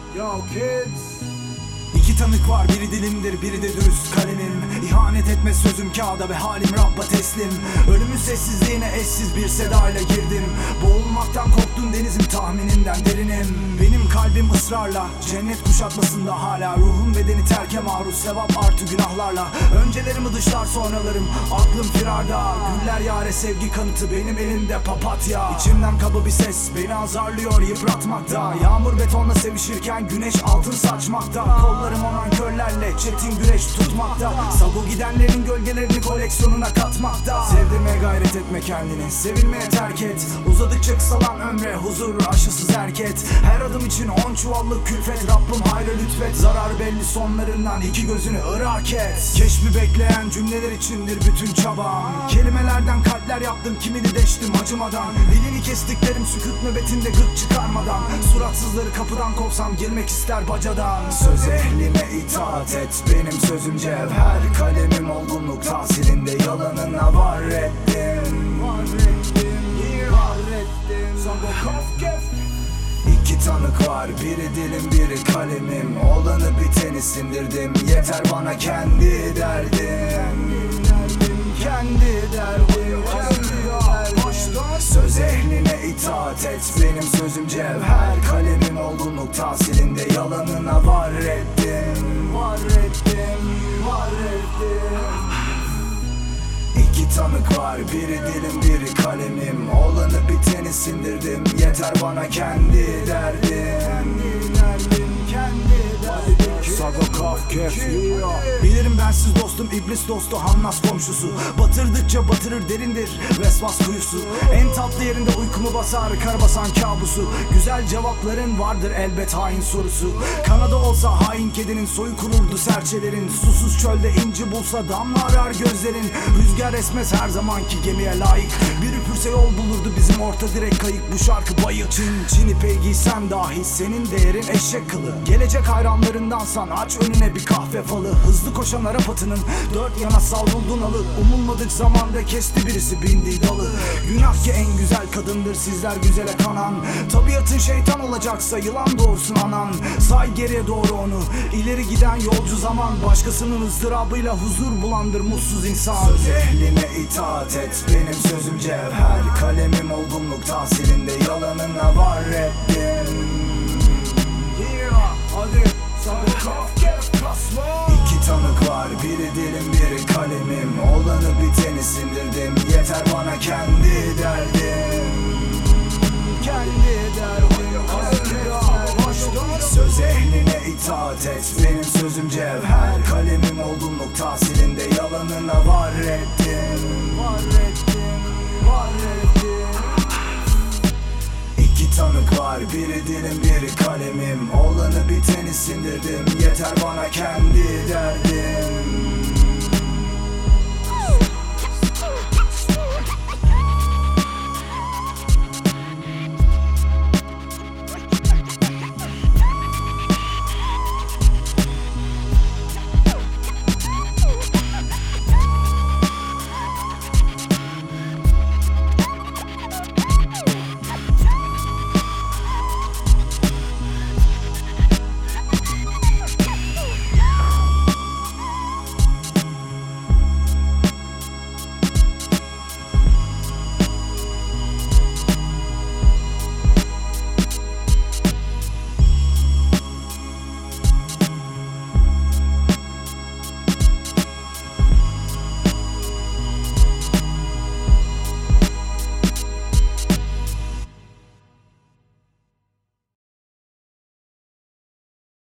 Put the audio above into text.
Yo kids. İki tanık var, biri dilimdir, biri de dürüst kalemim. İhanet etme sözüm kağıda ve halim Rabba teslim. Ölümün sessizliğine eşsiz bir sedayla girdim. Boğulmaktan korktum denizim tahmininden derinim. Benim kalbim ısrarla cennet kuşatmasında hala. Ruhum bedeni terke maruz, sevap artı günahlarla. Öncelerimi dışlar sonralarım, aklım firarda. Güller yare sevgi kanıtı, benim elimde papatya. İçimden kaba bir ses beni azarlıyor yıpratmakta. Yağmur betonla sevişirken güneş altın saçmakta. Kollarım olan körlerle çetin güreş tutmakta. Sago gidenlerin gölgelerini koleksiyonuna katmakta. Sevdirmeye gayret etme kendini, sevilmeye terk et. Uzadıkça kısalan ömre huzur aşısız erket. Her adım için 10 çuvallık külfet, Rabbim hayrı lütfet. Zarar belli sonlarından, iki gözünü ırak et. Keşfi bekleyen cümleler içindir bütün çabam. Kelimelerden kalpler yaptım, kimini deştim acımadan. Dilini kestiklerim sükut nöbetinde gık çıkarmadan. Suratsızları kapıdan kovsam girmek ister bacadan. Söz ehline itaat et, benim sözüm cevher. Kalemim olgunluk tahsilinde, yalanına var ettim. İki tanık var, biri dilim biri kalemim. Olanı biteni sindirdim, yeter bana kendi derdim. Kendi derdim. Söz ehline itaat et, benim sözüm cevher. Kalemim olgunluk tahsilinde, yalanına var ettim. Var ettim, var ettim. İki tanık var, biri dilim biri kalemim. Olanı biteni sindirdim, yeter bana kendi derdim. Kendi derdim. Sago kaf kef. Bilirim bensiz dostum iblis dostu, Hannas komşusu. Batırdıkça batırır derindir vesvas kuyusu. En tatlı yerinde uykumu basar karabasan kabusu. Güzel cevapların vardır elbet hain sorusu. Kanada olsa hain kedinin soyu kururdu serçelerin. Susuz çölde inci bulsa damla arar gözlerin. Rüzgar esmez her zamanki gemiye layık. Bir üpürse yol bulurdu bizim orta direk kayık. Bu şarkı bayık. Çin ipeği giysem dahi senin değerin eşek kılı. Gelecek hayranlarındansan aç önüne bir kahve falı. Hızlı koşan Arap atının dört yana savruldun alı. Umulmadık zamanda kesti birisi bindiği dalı. Günah ki en güzel kadındır sizler güzele kanan. Tabiatın şeytan olacaksa yılan doğursun anan. Say geriye doğru onu, ileri giden yolcu zaman. Başkasının ızdırabıyla huzur bulandır mutsuz insan. Söz ehline itaat et, benim sözüm cevher. Kalemim olgunluk tahsilinde, yalanına var ettim. Hadi İki tanık var, biri dilim biri kalemim. Olanı biteni sindirdim, yeter bana kendi derdim. Kendi derdim. Söz ehline itaat et, benim sözüm cevher. Kalemim olgunluk tahsilinde, yalanına var ettim. Var ettim, var ettim. İki tanık var, biri dilim biri kalemim. Olanı biteni sindirdim, yeter bana kendi derdim.